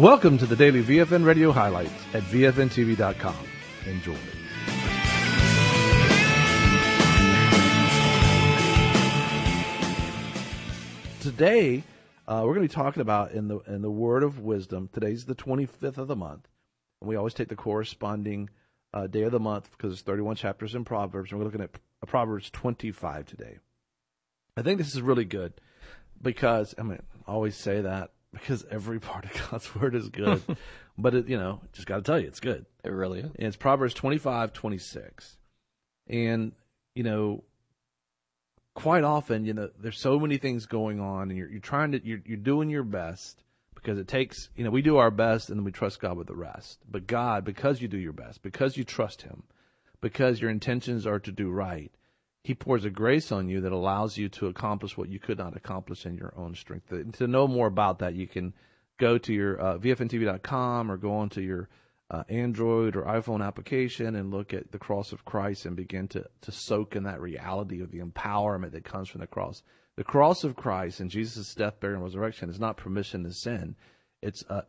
Welcome to the daily VFN radio highlights at VFNTV.com. Enjoy. Today, we're going to be talking about in the Word of Wisdom. Today's the 25th of the month, and we always take the corresponding day of the month because there's 31 chapters in Proverbs, and we're looking at Proverbs 25 today. I think this is really good because, I always say that because every part of God's Word is good, but just got to tell you, it's good. It really is. And it's Proverbs 25:26, and quite often, there's so many things going on, and you're doing your best because it takes, we do our best and then we trust God with the rest. But God, because you do your best, because you trust Him, because your intentions are to do right, He pours a grace on you that allows you to accomplish what you could not accomplish in your own strength. To know more about that, you can go to your VFNTV.com or go onto your Android or iPhone application and look at the cross of Christ and begin to soak in that reality of the empowerment that comes from the cross. The cross of Christ and Jesus' death, burial, and resurrection is not permission to sin. It's a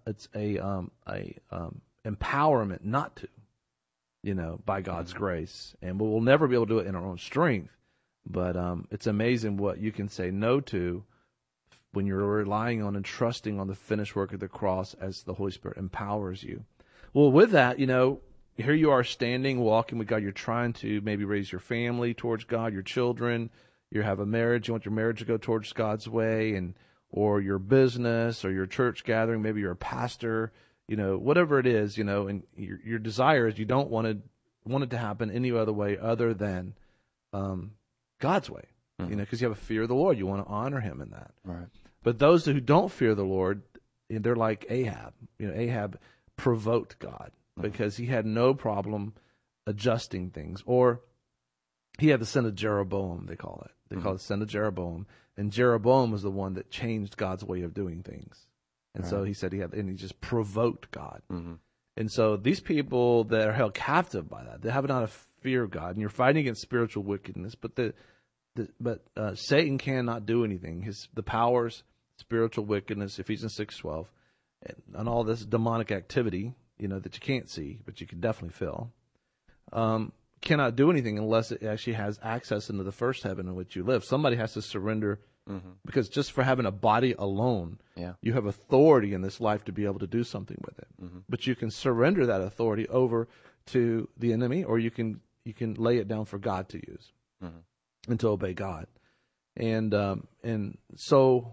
empowerment not to, by God's grace. And we'll never be able to do it in our own strength. But it's amazing what you can say no to when you're relying on and trusting on the finished work of the cross as the Holy Spirit empowers you. Well, with that, here you are standing, walking with God. You're trying to maybe raise your family towards God, your children. You have a marriage. You want your marriage to go towards God's way, or your business or your church gathering. Maybe you're a pastor, whatever it is, and your desire is you don't want it to happen any other way other than God's way, because you have a fear of the Lord. You want to honor Him in that. Right. But those who don't fear the Lord, they're like Ahab. Ahab provoked God because he had no problem adjusting things. Or he had the sin of Jeroboam, they call it. They call it the sin of Jeroboam. And Jeroboam was the one that changed God's way of doing things. And so he said he just provoked God. And so these people that are held captive by that, they have not a fear of God. And you're fighting against spiritual wickedness, but Satan cannot do anything. The powers, spiritual wickedness, Ephesians 6:12, and all this demonic activity, that you can't see, but you can definitely feel, cannot do anything unless it actually has access into the first heaven in which you live. Somebody has to surrender, because just for having a body alone, you have authority in this life to be able to do something with it. But you can surrender that authority over to the enemy, or you can lay it down for God to use and to obey God. And so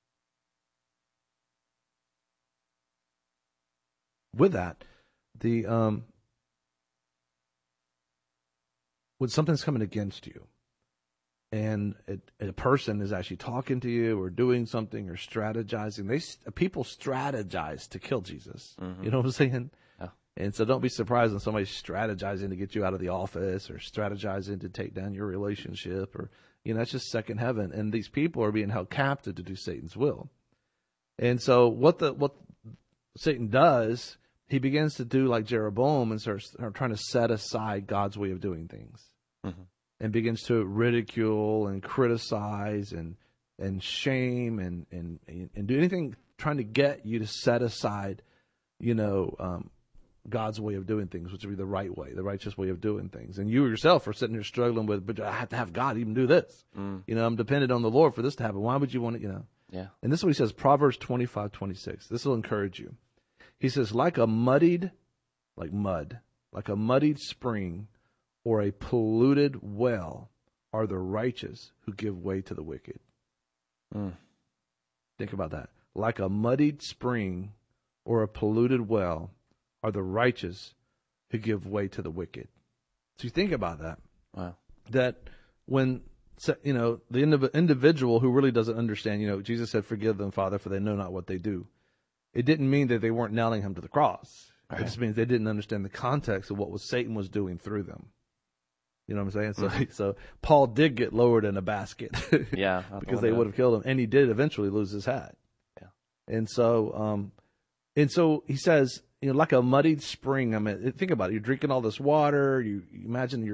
with that, when something's coming against you, and a person is actually talking to you or doing something or strategizing, people strategize to kill Jesus. You know what I'm saying? Yeah. And so don't be surprised when somebody's strategizing to get you out of the office or strategizing to take down your relationship, or that's just second heaven. And these people are being held captive to do Satan's will. And so what Satan does, he begins to do like Jeroboam and starts trying to set aside God's way of doing things, and begins to ridicule and criticize and shame and do anything trying to get you to set aside, God's way of doing things, which would be the right way, the righteous way of doing things. And you yourself are sitting here struggling with, but I have to have God even do this. I'm dependent on the Lord for this to happen. Why would you want it, Yeah. And this is what he says, Proverbs 25:26. This will encourage you. He says, like a muddied spring or a polluted well are the righteous who give way to the wicked. Think about that. Like a muddied spring or a polluted well are the righteous who give way to the wicked. So you think about that. Wow. That when, the individual who really doesn't understand, Jesus said, forgive them, Father, for they know not what they do. It didn't mean that they weren't nailing him to the cross. Right. It just means they didn't understand the context of what Satan was doing through them. You know what I'm saying? So Paul did get lowered in a basket. Yeah. because they would have killed him. And he did eventually lose his hat. Yeah. And so he says, like a muddied spring. Think about it. You're drinking all this water. You imagine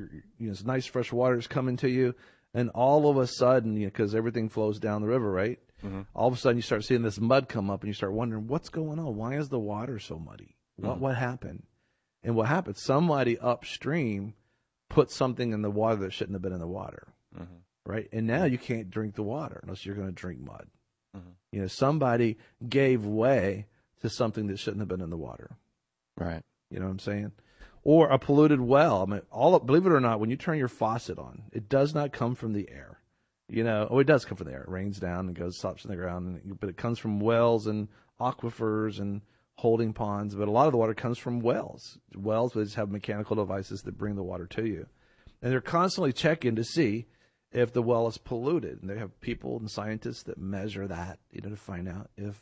this nice fresh water is coming to you. And all of a sudden, because everything flows down the river, right? All of a sudden you start seeing this mud come up and you start wondering, what's going on? Why is the water so muddy? What happened? And what happened? Somebody upstream put something in the water that shouldn't have been in the water. Right? And now you can't drink the water unless you're going to drink mud. You know, somebody gave way to something that shouldn't have been in the water. Right. You know what I'm saying? Or a polluted well. I mean, believe it or not, when you turn your faucet on, it does not come from the air. You know, it does come from the air. It rains down and stops in the ground, but it comes from wells and aquifers and holding ponds. But a lot of the water comes from wells. Wells just have mechanical devices that bring the water to you. And they're constantly checking to see if the well is polluted. And they have people and scientists that measure that, you know, to find out if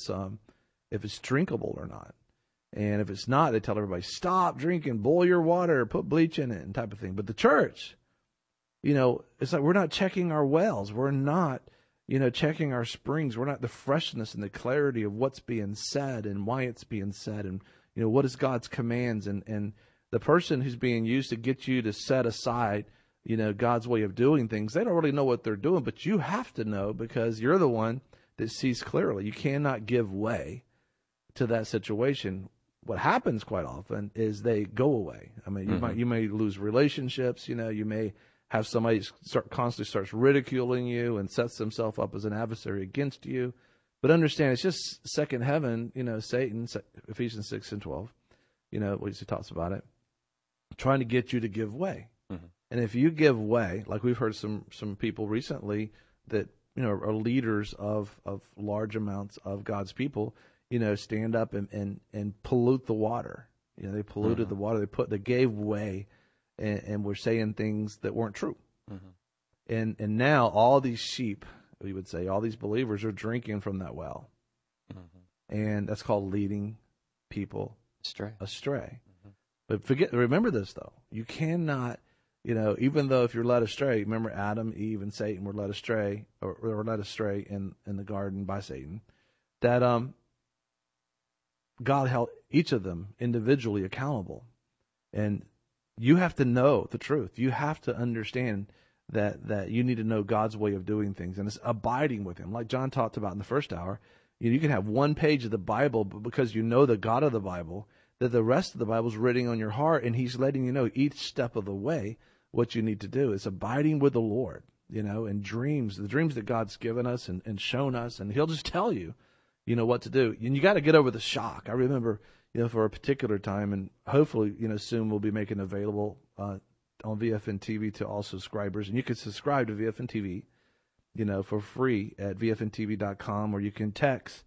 it's drinkable or not. And if it's not, they tell everybody, stop drinking, boil your water, put bleach in it, and type of thing. But the church, you know, it's like we're not checking our wells. We're not, you know, checking our springs. We're not the freshness and the clarity of what's being said and why it's being said and, you know, what is God's commands. And the person who's being used to get you to set aside, you know, God's way of doing things, they don't really know what they're doing, but you have to know because you're the one that sees clearly. You cannot give way to that situation. What happens quite often is they go away. I mean, you may lose relationships. You know, you may have somebody constantly starts ridiculing you and sets himself up as an adversary against you. But understand, it's just second heaven. You know, Satan, Ephesians 6:12. You know, what he talks about it, trying to get you to give way. And if you give way, like we've heard some people recently that, you know, are leaders of large amounts of God's people, you know, stand up and pollute the water. You know, they polluted the water. They gave way and were saying things that weren't true. And now all these sheep, we would say, all these believers are drinking from that well. And that's called leading people astray. But remember this though. You cannot, you know, even though if you're led astray, remember Adam, Eve, and Satan were led astray, or were led astray in the garden by Satan, that God held each of them individually accountable. And you have to know the truth. You have to understand that you need to know God's way of doing things. And it's abiding with him. Like John talked about in the first hour, you can have one page of the Bible, but because you know the God of the Bible, that the rest of the Bible is written on your heart, and he's letting you know each step of the way what you need to do. It's abiding with the Lord, you know, and the dreams that God's given us and shown us, and he'll just tell you, you know, what to do. And you got to get over the shock. I remember, you know, for a particular time, and hopefully, you know, soon we'll be making available on VFN TV to all subscribers. And you can subscribe to VFN TV, you know, for free at VFNTV.com, or you can text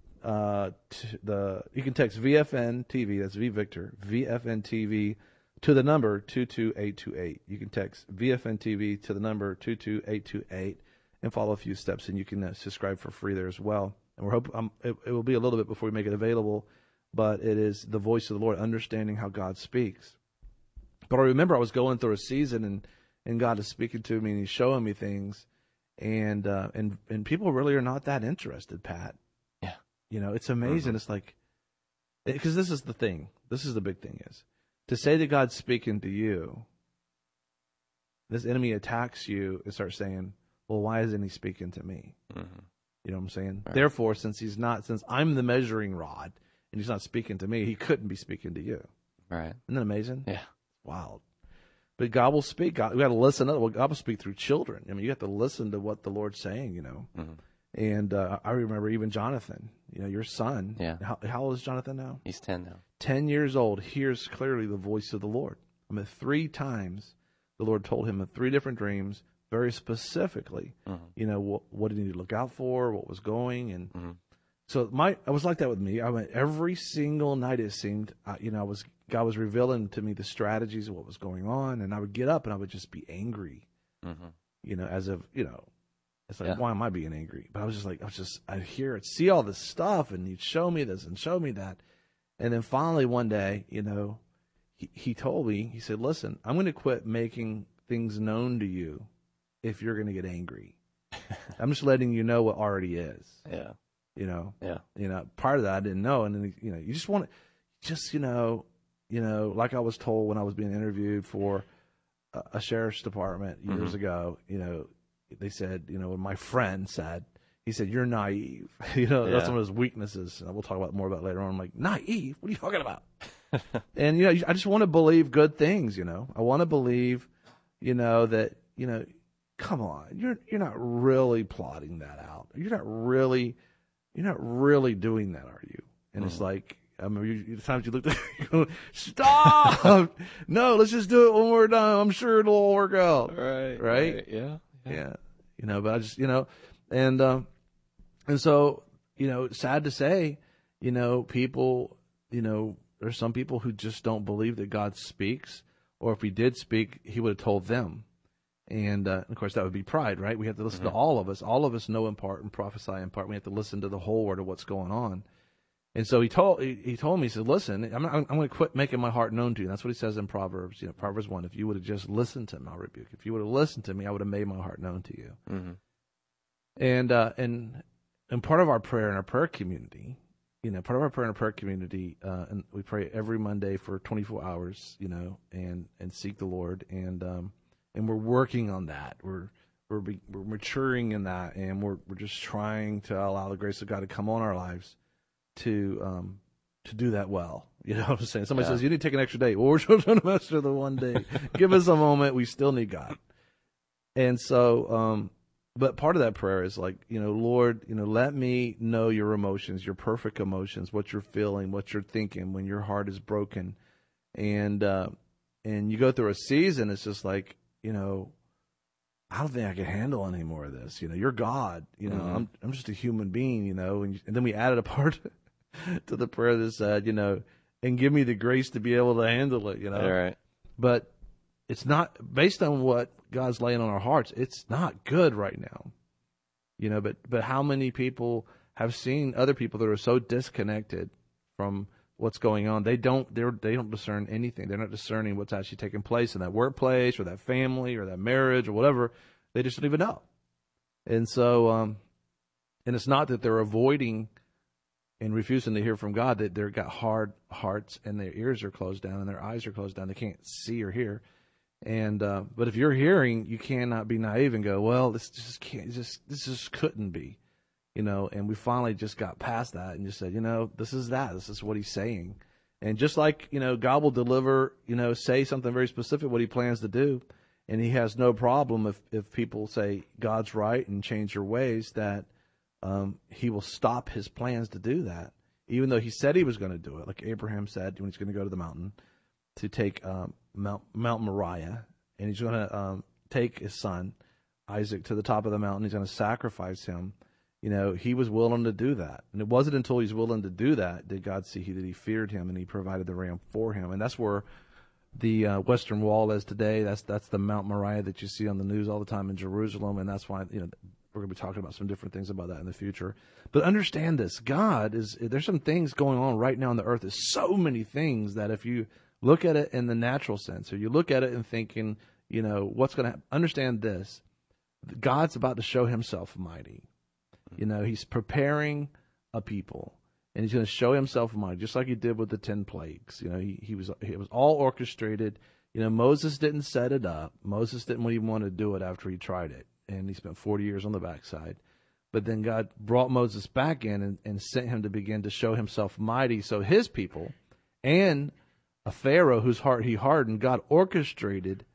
text VFN TV, that's V Victor, VFN TV to the number 22828. You can text VFN TV to the number 22828 and follow a few steps, and you can subscribe for free there as well. And we're hoping it will be a little bit before we make it available, but it is the voice of the Lord, understanding how God speaks. But I remember I was going through a season, and God is speaking to me, and he's showing me things, and people really are not that interested, Pat. Yeah. You know, it's amazing. It's like, because this is the thing. This is the big thing is, to say that God's speaking to you, this enemy attacks you and starts saying, well, why isn't he speaking to me? You know what I'm saying? Right. Therefore, since I'm the measuring rod and he's not speaking to me, he couldn't be speaking to you. Right. Isn't that amazing? Yeah. Wild. But God will speak. We got to listen. God will speak through children. I mean, you have to listen to what the Lord's saying, you know. And I remember even Jonathan, you know, your son. Yeah. How old is Jonathan now? He's 10 now. 10 years old, hears clearly the voice of the Lord. I mean, 3 times the Lord told him in 3 different dreams, very specifically, you know, what did he need to look out for, what was going. And so I was like that with me. I went every single night, it seemed, you know, God was revealing to me the strategies of what was going on. And I would get up and I would just be angry, you know, as if, you know, it's like, why am I being angry? But I'd hear it, see all this stuff, and he'd show me this and show me that. And then finally one day, you know, he told me, he said, listen, I'm going to quit making things known to you if you're going to get angry. I'm just letting you know what already is. Yeah. You know? Yeah. You know, part of that I didn't know. And then, you know, you just want to, you know, like I was told when I was being interviewed for a sheriff's department years ago, you know, they said, you know, my friend said, he said, "You're naive." You know, that's Yeah. one of his weaknesses. And we'll talk about more about it later on. I'm like, naive? What are you talking about? And, you know, I just want to believe good things, you know. I want to believe, you know, that, you know, come on, you're not really plotting that out. You're not really doing that, are you? And it's like, I mean, the times you looked at you go, stop! No, let's just do it one more time. I'm sure it'll all work out. Right? Yeah. Yeah. You know, but I just, you know, and so, you know, sad to say, you know, people, you know, there's some people who just don't believe that God speaks, or if he did speak, he would have told them. And of course, that would be pride, right? We have to listen to all of us. All of us know in part and prophesy in part. We have to listen to the whole word of what's going on. And so he told me, he said, listen, I'm going to quit making my heart known to you. And that's what he says in Proverbs, you know, Proverbs 1. If you would have just listened to me, I'll rebuke. If you would have listened to me, I would have made my heart known to you. And part of our prayer in our prayer community, you know, and we pray every Monday for 24 hours, you know, and seek the Lord. And we're working on that. We're maturing in that, and we're just trying to allow the grace of God to come on our lives to do that well. You know what I'm saying? Somebody says, you need to take an extra day. Well, we're trying to master the one day. Give us a moment. We still need God. And so, but part of that prayer is like, you know, Lord, you know, let me know your emotions, your perfect emotions, what you're feeling, what you're thinking when your heart is broken. And you go through a season, it's just like, you know, I don't think I can handle any more of this. You know, you're God. You know, I'm just a human being. You know, and then we added a part to the prayer that said, you know, and give me the grace to be able to handle it. You know, Right. but it's not based on what God's laying on our hearts. It's not good right now. You know, but how many people have seen other people that are so disconnected from what's going on? They don't discern anything. They're not discerning what's actually taking place in that workplace or that family or that marriage or whatever. They just don't even know. And so, and it's not that they're avoiding and refusing to hear from God, that they've got hard hearts and their ears are closed down and their eyes are closed down. They can't see or hear. And but if you're hearing, you cannot be naive and go, well, this just couldn't be. You know, and we finally just got past that and just said, you know, this is what he's saying. And just like, you know, God will deliver, you know, say something very specific, what he plans to do. And he has no problem if people say God's right and change your ways, that he will stop his plans to do that. Even though he said he was going to do it, like Abraham said when he's going to go to the mountain to take Mount Moriah, and he's going to take his son, Isaac, to the top of the mountain. He's going to sacrifice him. You know, he was willing to do that. And it wasn't until he's willing to do that did God see that he feared him and he provided the ram for him. And that's where the Western Wall is today. That's the Mount Moriah that you see on the news all the time in Jerusalem. And that's why, you know, we're going to be talking about some different things about that in the future. But understand this. There's some things going on right now on the earth. There's so many things that if you look at it in the natural sense, or you look at it and thinking, you know, what's going to happen, understand this. God's about to show himself mighty. You know, he's preparing a people, and he's going to show himself mighty, just like he did with the 10 plagues. You know, it was all orchestrated. You know, Moses didn't set it up. Moses didn't even want to do it after he tried it, and he spent 40 years on the backside. But then God brought Moses back in and sent him to begin to show himself mighty. So his people and a Pharaoh whose heart he hardened, God orchestrated.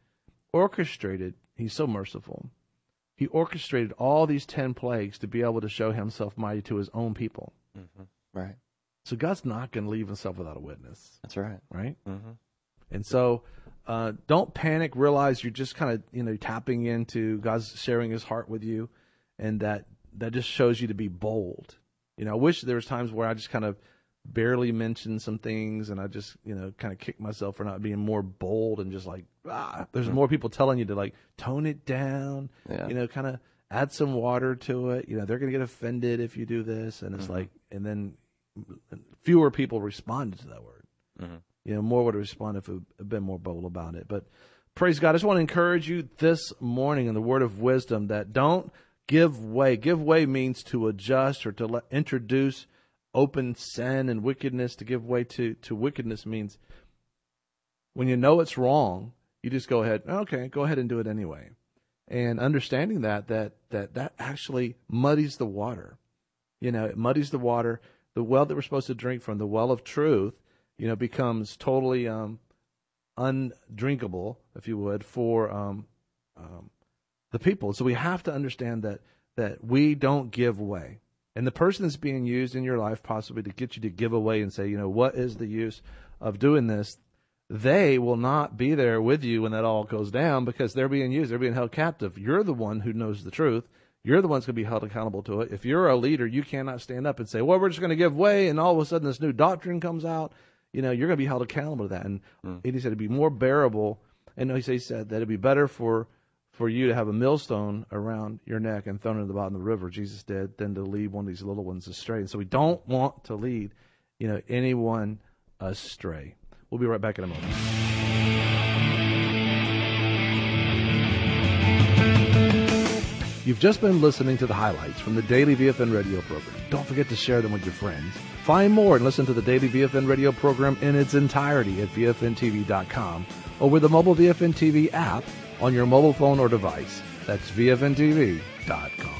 He's so merciful. He orchestrated all these 10 plagues to be able to show himself mighty to his own people. Mm-hmm. Right. So God's not going to leave himself without a witness. That's right. Right? Mm-hmm. And so don't panic. Realize you're just kind of, you know, tapping into God's sharing his heart with you. And that just shows you to be bold. You know, I wish there was times where I just kind of barely mentioned some things and I just, you know, kind of kicked myself for not being more bold and just like, there's more people telling you to like tone it down, you know, kind of add some water to it. You know, they're going to get offended if you do this. And it's like, and then fewer people responded to that word. You know, more would have responded if it had been more bold about it. But praise God. I just want to encourage you this morning in the word of wisdom that don't give way. Give way means to adjust or to introduce open sin and wickedness. To give way to wickedness means when you know it's wrong, you just go ahead and do it anyway. and understanding that actually muddies the water. It muddies the water. The well that we're supposed to drink from, the well of truth, becomes totally undrinkable, if you would, for the people. So we have to understand that we don't give away. And the person that's being used in your life possibly to get you to give away and say, what is the use of doing this? They will not be there with you when that all goes down because they're being used. They're being held captive. You're the one who knows the truth. You're the one that's going to be held accountable to it. If you're a leader, you cannot stand up and say, well, we're just going to give way, and all of a sudden this new doctrine comes out. You're going to be held accountable to that. And he said it'd be more bearable. And he said that it'd be better for you to have a millstone around your neck and thrown into the bottom of the river, Jesus did, than to lead one of these little ones astray. And so we don't want to lead, anyone astray. We'll be right back in a moment. You've just been listening to the highlights from the Daily VFN radio program. Don't forget to share them with your friends. Find more and listen to the Daily VFN radio program in its entirety at VFNTV.com or with the mobile VFN TV app on your mobile phone or device. That's VFNTV.com.